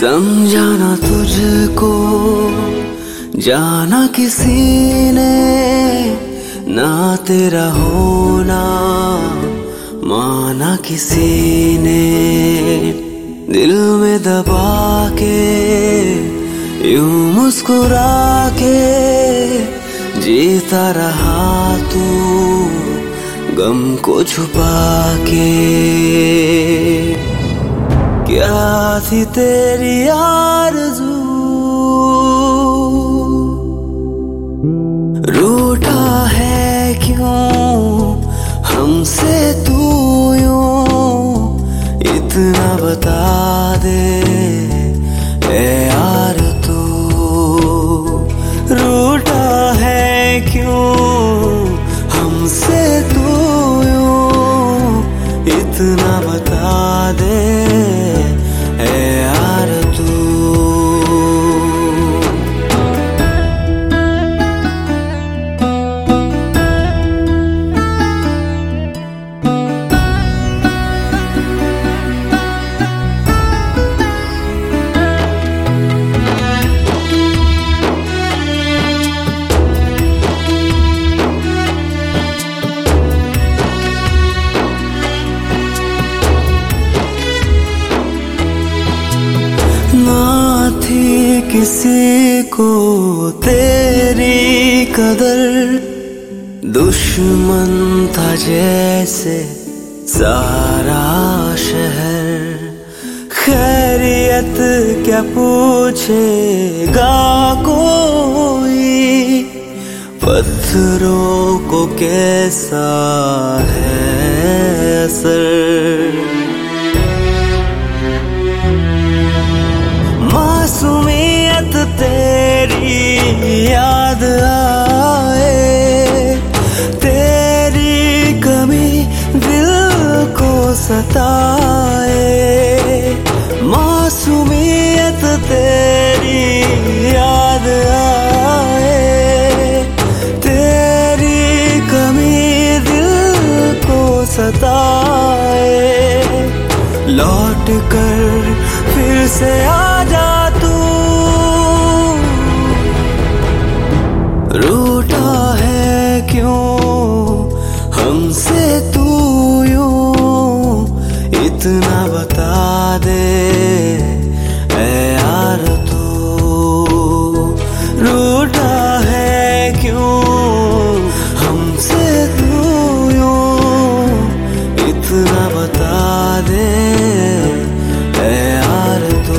समझा ना तुझको, जाना किसी ने, ना तेरा होना माना किसी ने। दिल में दबा के यूं मुस्कुरा के जीता रहा तू गम को छुपा के। क्या थी तेरी आरज़ू, रूठा है क्यों हमसे तू यूं, इतना बता दे ए यार तू। रूठा है क्यों हमसे तू यूं, इतना बता दे ए यार तू। ना थी किसी को तेरी कदर, दुश्मन था जैसे सारा शहर। खैरियत क्या पूछेगा कोई, पत्थरों को कैसा है असर। मासूमियत तेरी याद आए, तेरी कमी दिल को सताए। मासूमियत तेरी याद आए, तेरी कमी दिल को सताए। लौट कर फिर से आ जा तू, रूठा है क्यों हमसे तू यूं, इतना बता दे ए यार तू। रूठा है क्यों हमसे तू यूं, इतना बता दे ए यार तू।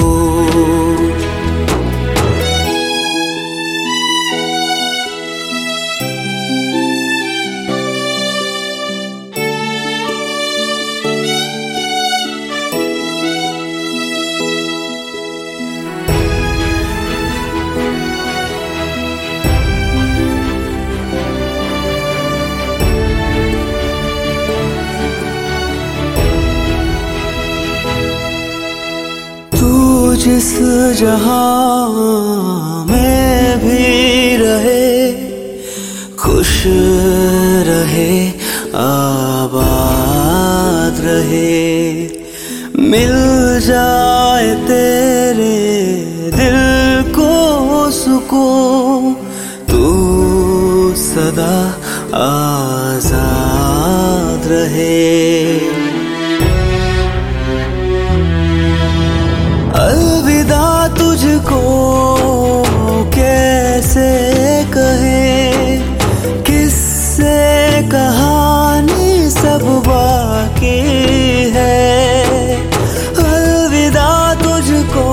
जिस जहां में भी रहे, खुश रहे आबाद रहे। मिल जाए तेरे दिल को सुकून, तू सदा आजाद रहे। अलविदा तुझको कैसे कहे, किससे कहानी सब बाकी है। अलविदा तुझको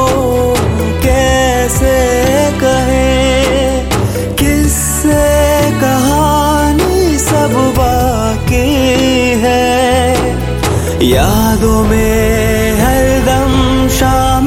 कैसे कहे, किससे कहानी सब बाकी है। यादों में हरदम शाम